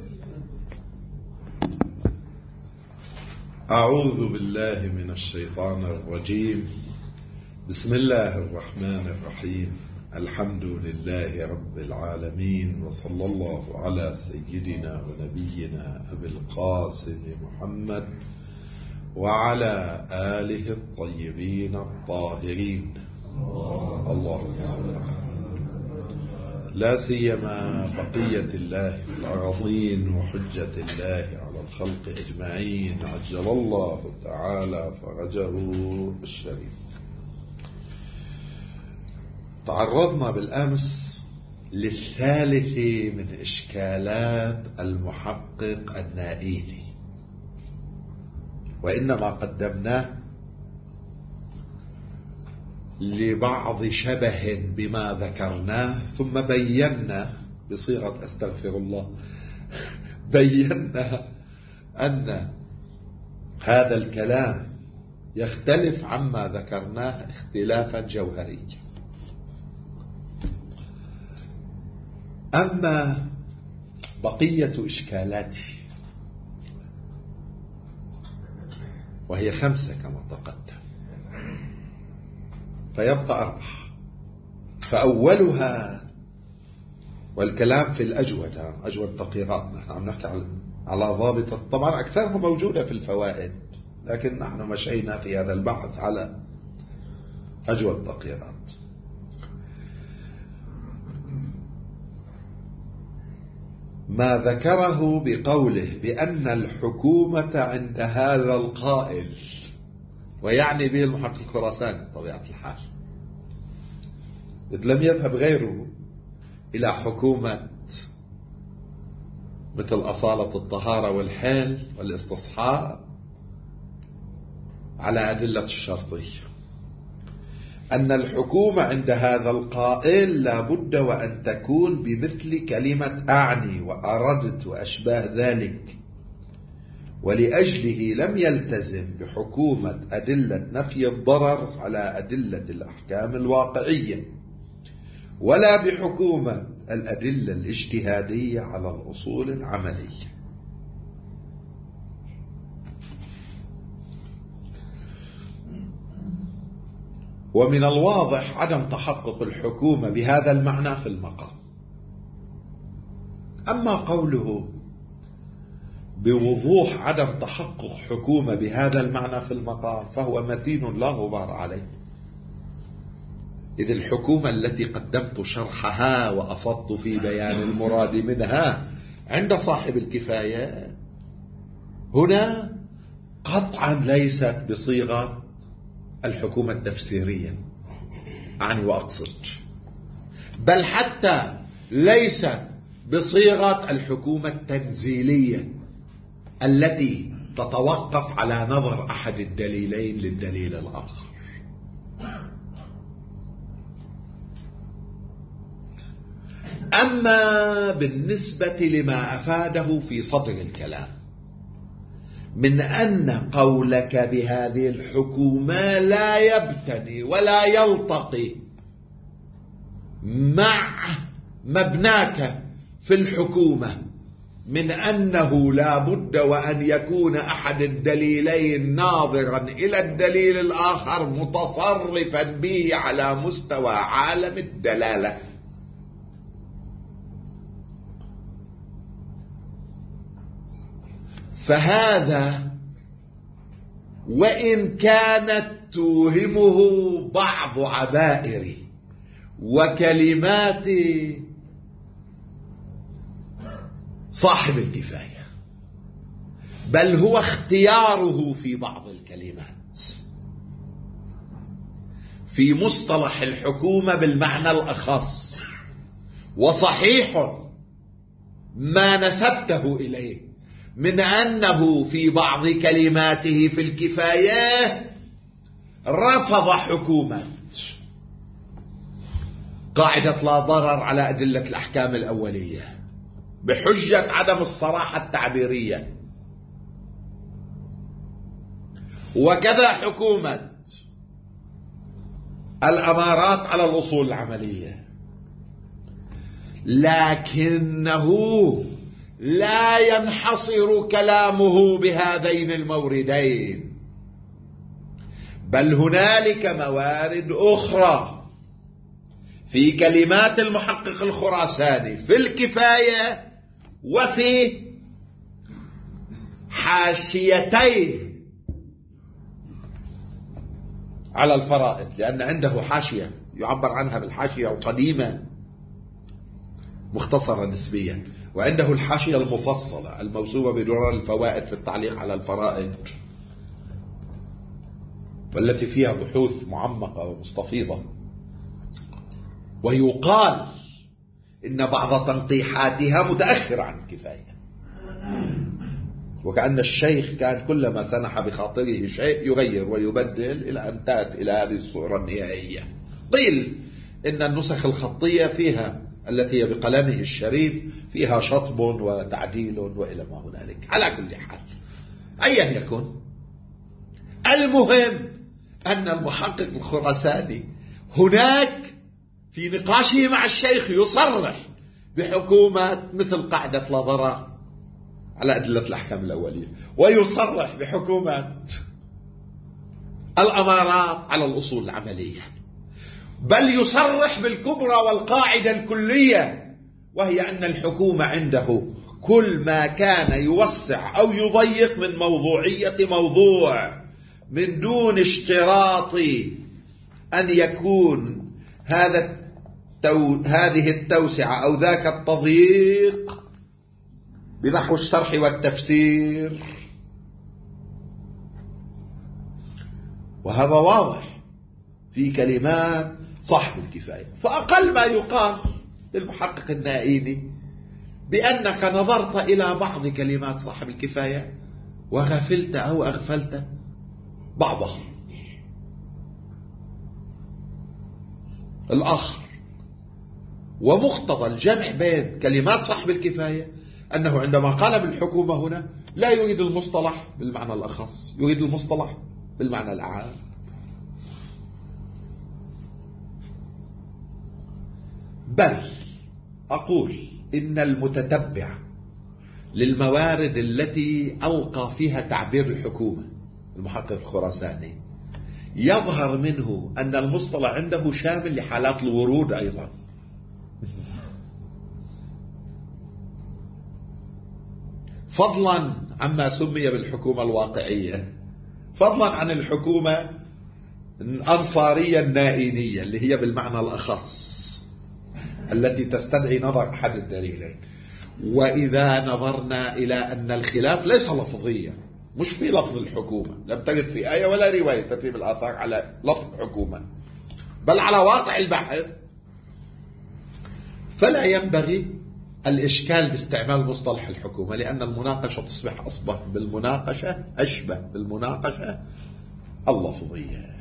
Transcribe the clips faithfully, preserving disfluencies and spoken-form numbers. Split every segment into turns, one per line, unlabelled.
أعوذ بالله من الشيطان الرجيم. بسم الله الرحمن الرحيم. الحمد لله رب العالمين، وصلى الله على سيدنا ونبينا أبي القاسم محمد وعلى آله الطيبين الطاهرين. اللهم صل على لا سيما بقية الله في الأراضين وحجة الله على الخلق أجمعين، عجل الله تعالى فرجه الشريف. تعرضنا بالأمس للثالث من إشكالات المحقق النائلي، وإنما قدمناه لبعض شبه بما ذكرناه، ثم بينا بصيغة أستغفر الله بينا أن هذا الكلام يختلف عما ذكرناه اختلافا جوهريا. أما بقية إشكالاته وهي خمسة كما تقدم، فيبقى أربعة. فأولها، والكلام في الأجود أجود تقريرات، نحن عم نحكي على ضابط، طبعا أكثرها موجودة في الفوائد، لكن نحن مشينا في هذا البحث على أجود تقريرات. ما ذكره بقوله بأن الحكومة عند هذا القائل، ويعني به المحقق الخراساني بطبيعة الحال، إذ لم يذهب غيره إلى حكومة مثل أصالة الطهارة والحل والاستصحاب على أدلة الشرطية. أن الحكومة عند هذا القائل لا بد وأن تكون بمثل كلمة أعني وأردت وأشباه ذلك، ولأجله لم يلتزم بحكومة أدلة نفي الضرر على أدلة الأحكام الواقعية، ولا بحكومة الأدلة الاجتهادية على الأصول العملية. ومن الواضح عدم تحقق الحكومة بهذا المعنى في المقام. أما قوله بوضوح عدم تحقق حكومة بهذا المعنى في المقام فهو متين لا غبار عليه، إذ الحكومة التي قدمت شرحها وأفضت في بيان المراد منها عند صاحب الكفاية هنا قطعا ليست بصيغة الحكومة التفسيرية، أعني وأقصد، بل حتى ليست بصيغة الحكومة التنزيلية التي تتوقف على نظر أحد الدليلين للدليل الآخر. أما بالنسبة لما أفاده في صدر الكلام من أن قولك بهذه الحكومة لا يبتني ولا يلتقي مع مبناك في الحكومة من أنه لا بد وأن يكون أحد الدليلين ناظرا إلى الدليل الآخر متصرفا به على مستوى عالم الدلالة، فهذا وإن كانت توهمه بعض عبائر وكلمات صاحب الكفاية، بل هو اختياره في بعض الكلمات في مصطلح الحكومة بالمعنى الأخص، وصحيح ما نسبته إليه من أنه في بعض كلماته في الكفاية رفض حكومة قاعدة لا ضرر على أدلة الأحكام الأولية بحجة عدم الصراحة التعبيرية، وكذا حكومة الأمارات على الأصول العملية، لكنه لا ينحصر كلامه بهذين الموردين، بل هنالك موارد أخرى في كلمات المحقق الخراساني في الكفاية وفي حاشيتيه على الفرائض، لأن عنده حاشية يعبر عنها بالحاشية القديمة مختصرة نسبيا، وعنده الحاشية المفصلة الموسومة بدرر الفوائد في التعليق على الفرائض، والتي فيها بحوث معمقة ومستفيضة. ويقال إن بعض تنقيحاتها متأخرة عن الكفاية، وكأن الشيخ كان كلما سنح بخاطره شيء يغير ويبدل إلى أن تأتي إلى هذه الصورة النهائية. قيل إن النسخ الخطية فيها التي هي بقلمه الشريف فيها شطب وتعديل وإلى ما هنالك. على كل حال أيا يكن، المهم أن المحقق الخراساني هناك في نقاشه مع الشيخ يصرح بحكومة مثل قاعدة لا ضرر على أدلة الأحكام الأولية، ويصرح بحكومة الأمارات على الأصول العملية، بل يصرح بالكبرى والقاعدة الكلية، وهي أن الحكومة عنده كل ما كان يوسع أو يضيق من موضوعية موضوع من دون اشتراط أن يكون هذا التو... هذه التوسعة أو ذاك التضييق بنحو الشرح والتفسير. وهذا واضح في كلمات صاحب الكفاية. فأقل ما يقال للمحقق النائيني بأنك نظرت إلى بعض كلمات صاحب الكفاية وغفلت أو أغفلت بعضها الآخر. ومقتضى الجمع بين كلمات صاحب الكفاية أنه عندما قال بالحكومة هنا لا يريد المصطلح بالمعنى الأخص، يريد المصطلح بالمعنى الأعام. بل أقول إن المتتبع للموارد التي ألقى فيها تعبير الحكومة المحقق الخراساني يظهر منه أن المصطلح عنده شامل لحالات الورود أيضا، فضلا عما سمي بالحكومة الواقعية، فضلا عن الحكومة الأنصارية النائينية اللي هي بالمعنى الأخص التي تستدعي نظر أحد الدليلين. وإذا نظرنا إلى أن الخلاف ليس لفظيا، مش في لفظ الحكومة، لم تجد في آية ولا رواية ترتيب الآثار على لفظ الحكومة، بل على واقع البحث، فلا ينبغي الإشكال باستعمال مصطلح الحكومة، لأن المناقشة تصبح أصبح بالمناقشة أشبه بالمناقشة اللفظية.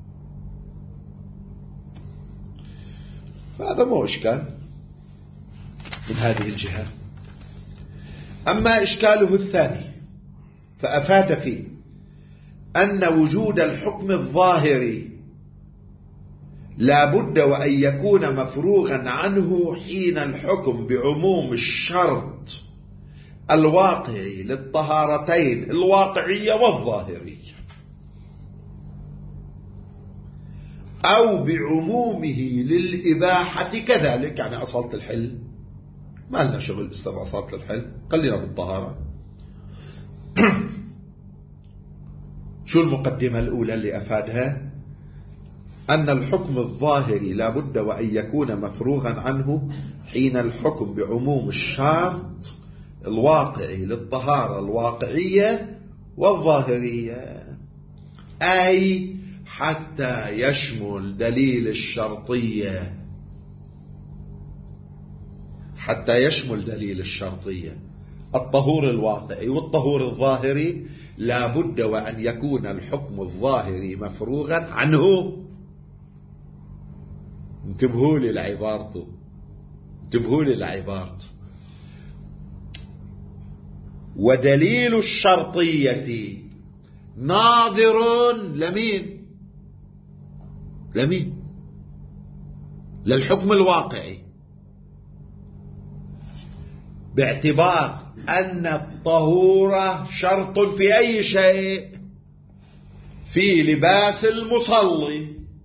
فهذا مو إشكال من هذه الجهة. أما إشكاله الثاني فأفاد فيه أن وجود الحكم الظاهري لا بد وأن يكون مفروغا عنه حين الحكم بعموم الشرط الواقعي للطهارتين الواقعية والظاهرية، أو بعمومه للإباحة كذلك. يعني أصالة الحل ما لنا شغل استمع أصالة الحل، خلينا بالطهارة. شو المقدمة الأولى اللي أفادها؟ أن الحكم الظاهري لا بد وأن يكون مفروغا عنه حين الحكم بعموم الشرط الواقعي للطهارة الواقعية والظاهرية، أي حتى يشمل دليل الشرطية حتى يشمل دليل الشرطية الطهور الواقعي والطهور الظاهري، لا بد وأن يكون الحكم الظاهري مفروغا عنه. انتبهوا لي لعبارته، انتبهوا لي لعبارته. ودليل الشرطية ناظر لمين؟ لمين؟ للحكم الواقعي، باعتبار أن الطهورة شرط في أي شيء؟ في لباس المصلي.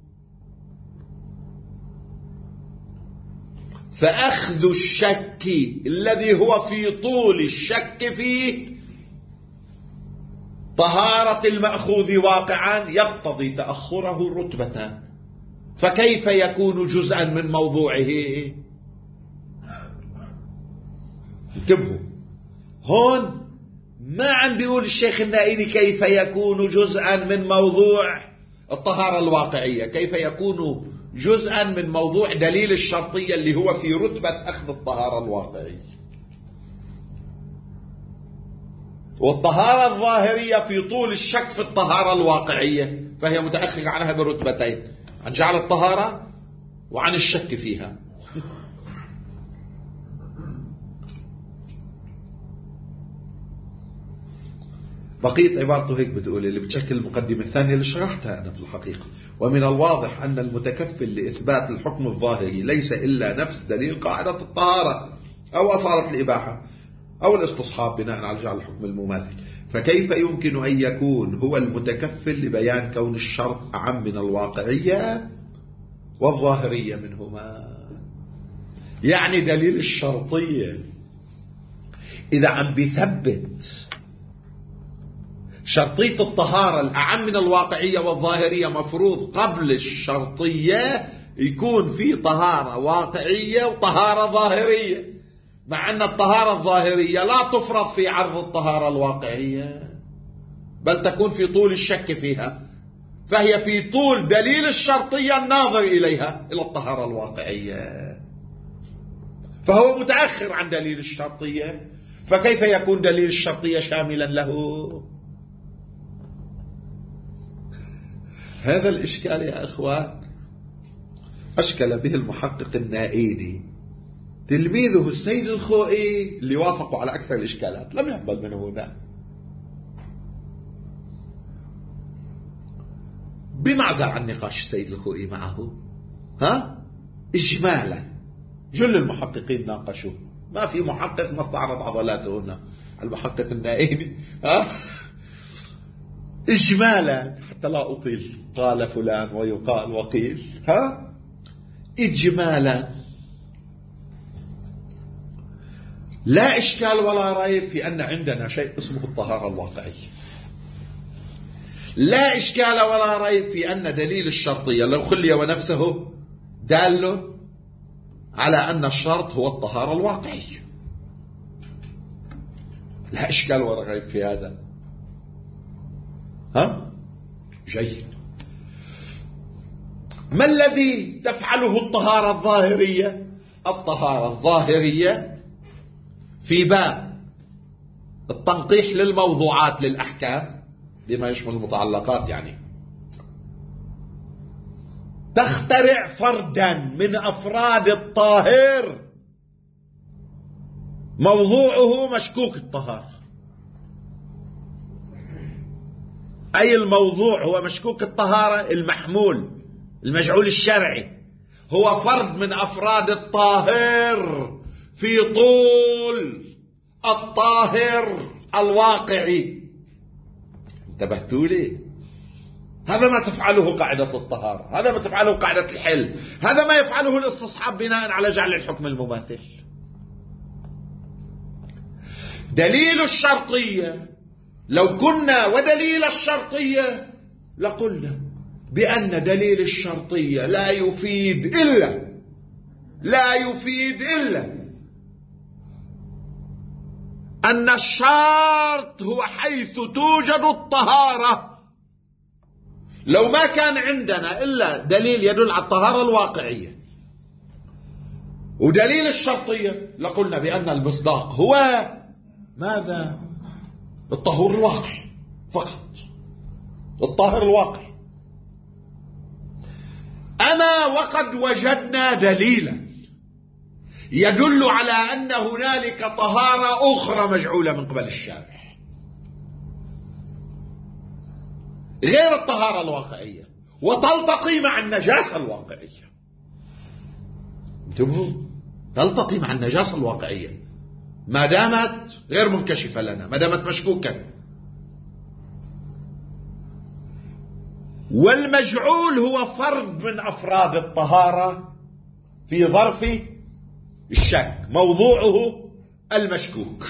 فأخذ الشك الذي هو في طول الشك فيه طهارة المأخوذ واقعا يقتضي تأخره رتبة، فكيف يكون جزءا من موضوعه؟ انتبهوا هون، ما عم بيقول الشيخ النائلي كيف يكون جزءا من موضوع الطهارة الواقعية، كيف يكون جزءا من موضوع دليل الشرطية اللي هو في رتبة أخذ الطهارة الواقعية. والطهارة الظاهرية في طول الشك في الطهارة الواقعية، فهي متأخرة عنها برتبتين، عن جعل الطهارة وعن الشك فيها. بقية عبارته هيك بتقول، اللي بتشكل المقدمة الثانية اللي شرحتها أنا في الحقيقة: ومن الواضح أن المتكفل لإثبات الحكم الظاهري ليس إلا نفس دليل قاعدة الطهارة أو أصالة الإباحة أو الاستصحاب بناء على جعل الحكم المماثل، فكيف يمكن أن يكون هو المتكفل لبيان كون الشرط أعم من الواقعية والظاهرية منهما؟ يعني دليل الشرطية إذا عم بيثبت شرطية الطهارة الأعم من الواقعية والظاهرية، مفروض قبل الشرطية يكون في طهارة واقعية وطهارة ظاهرية، مع أن الطهارة الظاهرية لا تفرض في عرض الطهارة الواقعية، بل تكون في طول الشك فيها، فهي في طول دليل الشرطية الناظر إليها إلى الطهارة الواقعية، فهو متأخر عن دليل الشرطية، فكيف يكون دليل الشرطية شاملا له؟ هذا الإشكال يا أخوان أشكل به المحقق النائيني تلميذه السيد الخوئي، اللي وافقوا على أكثر الإشكالات، لم يقبل منه ذا، بمعزل عن نقاش السيد الخوئي معه. ها إجمالا جل المحققين ناقشوه، ما في محقق ما استعرض عضلاته هنا، المحقق النائيني. ها إجمالا حتى لا أطيل، قال فلان ويقال وقيل. ها إجمالا لا إشكال ولا ريب في أن عندنا شيء اسمه الطهارة الواقعية، لا إشكال ولا ريب في أن دليل الشرطية لو خلي ونفسه دال على أن الشرط هو الطهارة الواقعية، لا إشكال ولا ريب في هذا. ها جيد. ما الذي تفعله الطهارة الظاهرية؟ الطهارة الظاهرية في باب التنقيح للموضوعات للأحكام بما يشمل المتعلقات، يعني تخترع فردا من أفراد الطاهر موضوعه مشكوك الطهارة، أي الموضوع هو مشكوك الطهارة، المحمول المجعول الشرعي هو فرد من أفراد الطاهر في طول الطاهر الواقعي. انتبهتوا لي؟ هذا ما تفعله قاعدة الطهارة، هذا ما تفعله قاعدة الحل، هذا ما يفعله الاستصحاب بناء على جعل الحكم المماثل. دليل الشرطية، لو كنا ودليل الشرطية لقلنا بأن دليل الشرطية لا يفيد إلا لا يفيد إلا أن الشرط هو حيث توجد الطهارة. لو ما كان عندنا إلا دليل يدل على الطهارة الواقعية ودليل الشرطية لقلنا بأن المصداق هو ماذا؟ الطهور الواقعي فقط، الطاهر الواقعي. أما وقد وجدنا دليلا يدل على أن هنالك طهارة أخرى مجعولة من قبل الشارع غير الطهارة الواقعية وتلتقي مع النجاسة الواقعية. انتبهوا، تلتقي مع النجاسة الواقعية. ما دامت غير منكشفة لنا، ما دامت مشكوكة. والمجعول هو فرد من أفراد الطهارة في ظرف الشك، موضوعه المشكوك،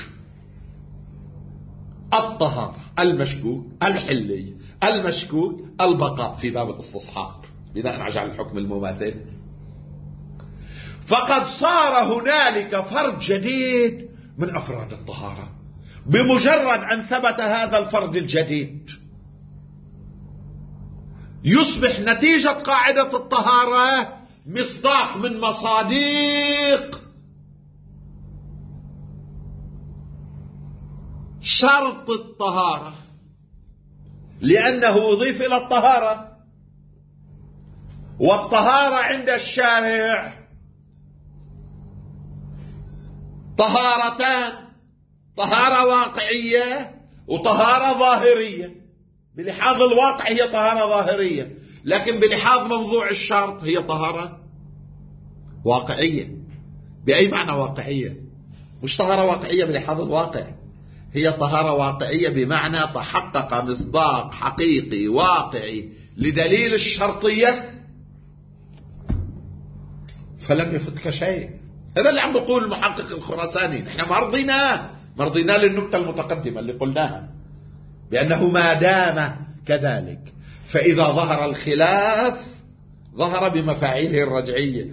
الطهارة، المشكوك، الحلي، المشكوك، البقاء في باب الاستصحاب بناء على جعل الحكم المماثل. فقد صار هنالك فرد جديد من أفراد الطهارة بمجرد أن ثبت هذا الفرد الجديد، يصبح نتيجة قاعدة الطهارة مصداق من مصاديق شرط الطهارة، لأنه أضيف إلى الطهارة، والطهارة عند الشارع طهارتان: طهارة واقعية وطهارة ظاهرية. بلحاظ الواقع هي طهارة ظاهرية، لكن بلحاظ موضوع الشرط هي طهارة واقعية. بأي معنى واقعية؟ مش طهارة واقعية بلحاظ الواقع، هي طهارة واقعية بمعنى تحقق مصداق حقيقي واقعي لدليل الشرطية فلم يفتك شيء. هذا اللي عم بقول المحقق الخراساني. نحن ما رضيناه ما رضيناه للنكتة المتقدمة اللي قلناها بأنه ما دام كذلك فإذا ظهر الخلاف ظهر بمفاعيله الرجعية.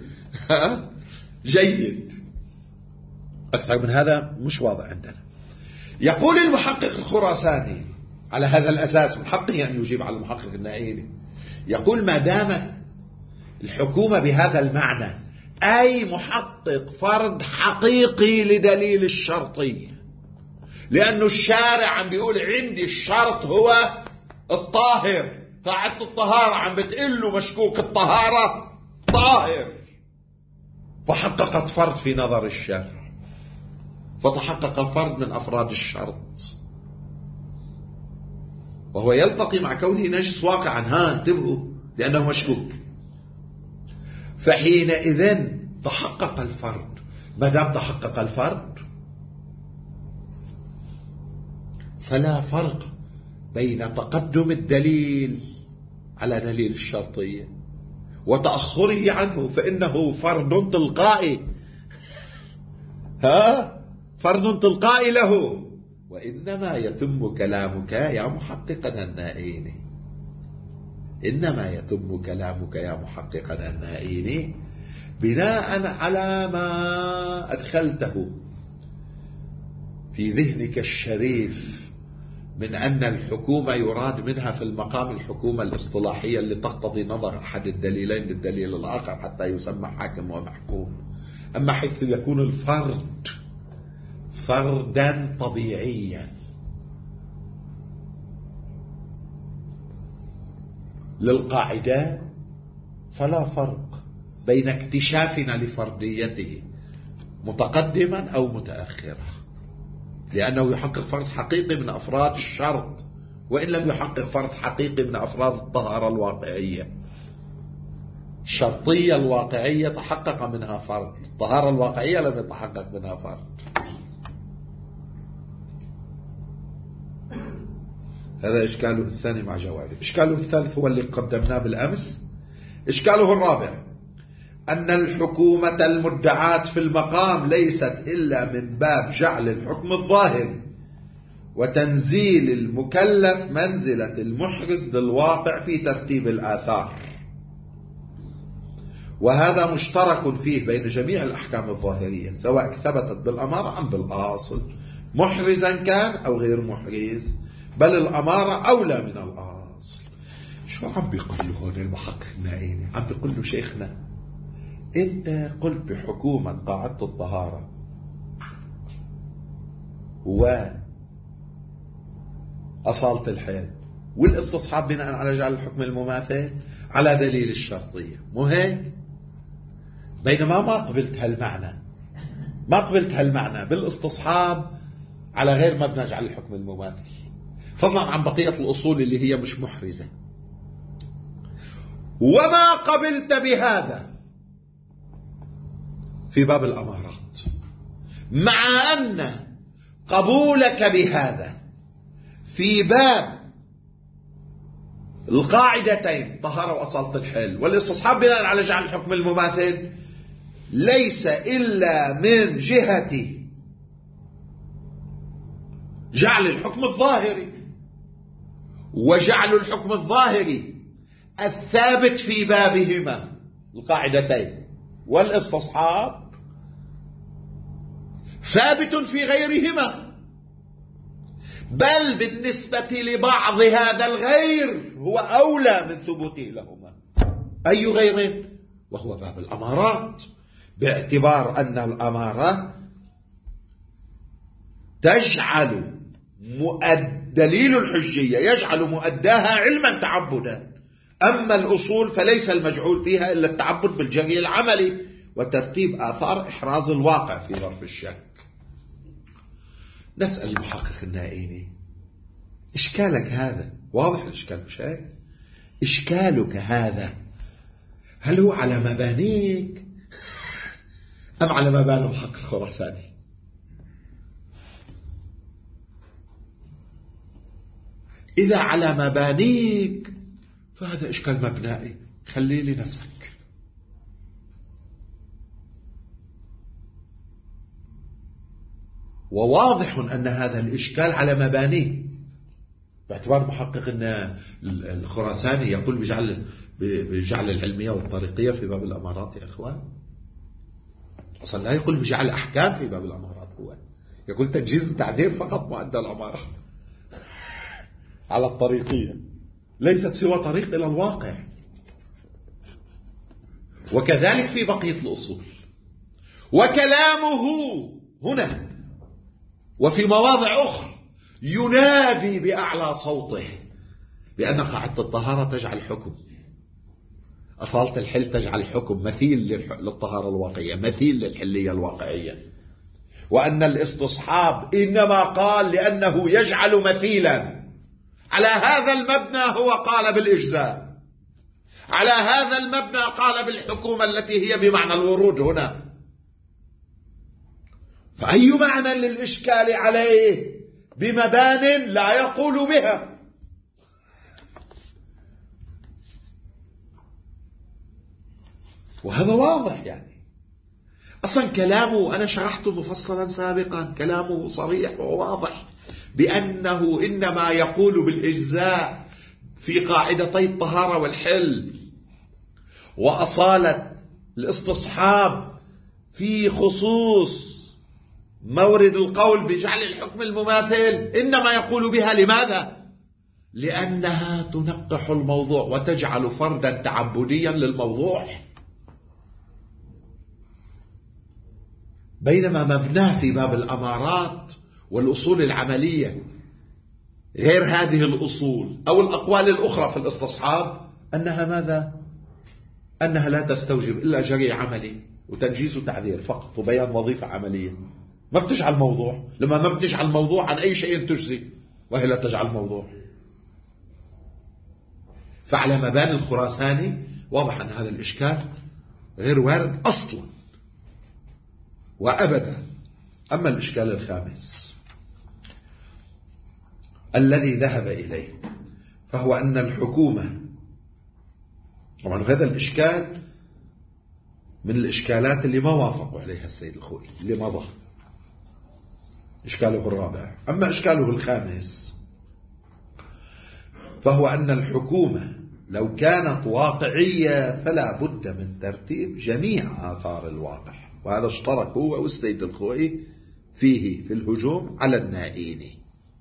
جيد. أكثر من هذا مش واضح عندنا. يقول المحقق الخراساني على هذا الأساس، من حقه أن يجيب على المحقق النائيني، يقول: ما دامت الحكومة بهذا المعنى أي محقق فرد حقيقي لدليل الشرطية، لأنه الشارع عم بيقول عندي الشرط هو الطاهر، قاعدة الطهارة عم بتقول له مشكوك الطهارة طاهر، فحققت فرد في نظر الشارع، فتحقق فرد من أفراد الشرط، وهو يلتقي مع كونه نجس واقعا. ها انتبهوا، لأنه مشكوك. فحينئذ تحقق الفرد. ما دام تحقق الفرد فلا فرق بين تقدم الدليل على دليل الشرطية وتأخره عنه، فإنه فرد تلقائي. ها فرد تلقائي له. وإنما يتم كلامك يا محققنا النائيني، إنما يتم كلامك يا محققنا النائيني بناء على ما أدخلته في ذهنك الشريف من أن الحكومة يراد منها في المقام الحكومة الاصطلاحية اللي تقتضي نظر أحد الدليلين للدليل الآخر حتى يسمى حاكم ومحكوم. أما حيث يكون الفرد فردا طبيعيا للقاعدة، فلا فرق بين اكتشافنا لفرديته متقدما أو متأخرا، لأنه يحقق فرد حقيقي من أفراد الشرط، وإن لم يحقق فرد حقيقي من أفراد الطهارة الواقعية. الشرطية الواقعية تحقق منها فرد، الطهارة الواقعية لم يتحقق منها فرد. هذا إشكاله الثاني مع جوابه. إشكاله الثالث هو اللي قدمناه بالأمس. إشكاله الرابع أن الحكومة المدعاة في المقام ليست إلا من باب جعل الحكم الظاهر وتنزيل المكلف منزلة المحرز للواقع في ترتيب الآثار، وهذا مشترك فيه بين جميع الأحكام الظاهرية سواء ثبتت بالأمارة أم بالأصل، محرزا كان أو غير محرز، بل الأمارة أولى من الأصل. شو عم بيقول له هون المحقق النائيني؟ عم بيقول له شيخنا أنت قلت بحكومة قاعدة الطهارة وأصالة الحيل والاستصحاب بناء على جعل الحكم المماثل على دليل الشرطية، مو هيك؟ بينما ما قبلت هالمعنى، ما قبلت هالمعنى بالاستصحاب على غير مبنى جعل الحكم المماثل، فضلا عن بقية الأصول اللي هي مش محرزة. وما قبلت بهذا في باب الأمارات، مع أن قبولك بهذا في باب القاعدتين طهارة وأصالة الحل والاستصحاب بناء على جعل الحكم المماثل ليس إلا من جهة جعل الحكم الظاهري، وجعل الحكم الظاهري الثابت في بابهما القاعدتين والاستصحاب ثابت في غيرهما، بل بالنسبة لبعض هذا الغير هو أولى من ثبوته لهما. أي غير؟ وهو باب الأمارات، باعتبار أن الأمارة تجعل دليل الحجية يجعل مؤداها علما تعبدا، أما الأصول فليس المجعول فيها إلا التعبد بالجري العملي وترتيب آثار إحراز الواقع في ظرف الشك. نسأل المحقق النائيني إشكالك هذا واضح الإشكال مش هيك؟ إشكالك هذا هل هو على مبانيك أم على مباني المحقق الخراساني؟ إذا على مبانيك فهذا إشكال مبنائي، خليه لنفسك. وواضح أن هذا الإشكال على مبانيه، باعتبار محقق أن الخراساني يقول بجعل, بجعل العلمية والطريقية في باب الأمارات يا أخوان، أصلا لا يقول بجعل أحكام في باب الأمارات، هو يقول تجهيز وتعديل فقط مؤدى الأمارة على الطريقية، ليست سوى طريق إلى الواقع. وكذلك في بقية الأصول. وكلامه هنا وفي مواضع أخرى ينادي بأعلى صوته بأن قاعدة الطهارة تجعل حكم، أصالة الحل تجعل حكم مثيل للطهارة الواقعية، مثيل للحلية الواقعية، وأن الاستصحاب إنما قال لأنه يجعل مثيلا. على هذا المبنى هو قال بالإجزاء، على هذا المبنى قال بالحكومة التي هي بمعنى الورود هنا. فأي معنى للإشكال عليه بمبان لا يقول بها؟ وهذا واضح، يعني أصلا كلامه أنا شرحته مفصلا سابقا، كلامه صريح وواضح بأنه إنما يقول بالإجزاء في قاعدتي الطهارة والحل وأصالة الاستصحاب في خصوص مورد القول بجعل الحكم المماثل، إنما يقول بها لماذا؟ لأنها تنقح الموضوع وتجعل فردا تعبديا للموضوع، بينما مبناه في باب الأمارات والأصول العملية غير هذه الأصول أو الأقوال الأخرى في الاستصحاب أنها ماذا؟ أنها لا تستوجب إلا جري عملي وتنجيز وتعذير فقط وبيان وظيفة عملية، ما بتجعل موضوع. لما ما بتجعل موضوع عن أي شيء تجزي وهي لا تجعل موضوع. فعلى مباني الخراساني واضح أن هذا الإشكال غير وارد أصلا وأبدا. أما الإشكال الخامس الذي ذهب إليه فهو أن الحكومة، طبعا هذا الإشكال من الإشكالات اللي ما وافقوا عليها السيد الخوئي اللي مضى، إشكاله الرابع. أما إشكاله الخامس فهو أن الحكومة لو كانت واقعية فلا بد من ترتيب جميع آثار الواقع، وهذا اشترك هو والسيد الخوئي فيه في الهجوم على النائيني.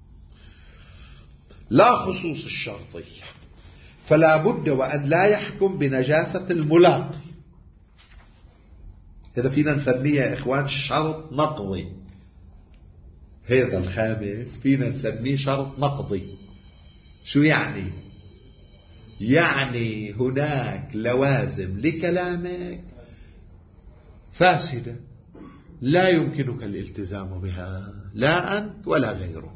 لا خصوص الشرطي، فلا بد وأن لا يحكم بنجاسة الملاقي. هذا فينا نسميه يا إخوان شرط نقضي، هذا الخامس فينا نسميه شرط نقضي. شو يعني؟ يعني هناك لوازم لكلامك فاسدة لا يمكنك الالتزام بها، لا أنت ولا غيرك.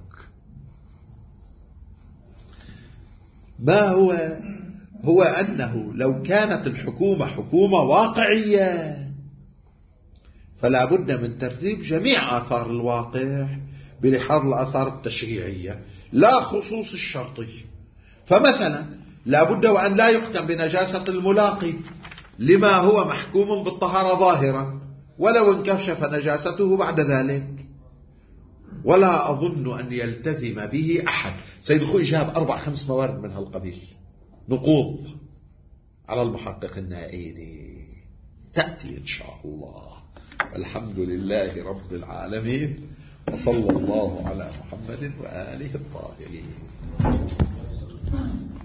ما هو؟ هو أنه لو كانت الحكومة حكومة واقعية فلا بد من ترتيب جميع آثار الواقع بلحاظ الآثار التشريعية لا خصوص الشرطي. فمثلا لا بد وأن لا يحكم بنجاسة الملاقي لما هو محكوم بالطهارة ظاهرا ولو انكشف نجاسته بعد ذلك، ولا أظن أن يلتزم به أحد. سيد خوي جاب أربع خمس موارد من هالقبيل نقوض على المحقق النائيني، تأتي إن شاء الله. الحمد لله رب العالمين، وصلى الله على محمد وآله الطاهرين.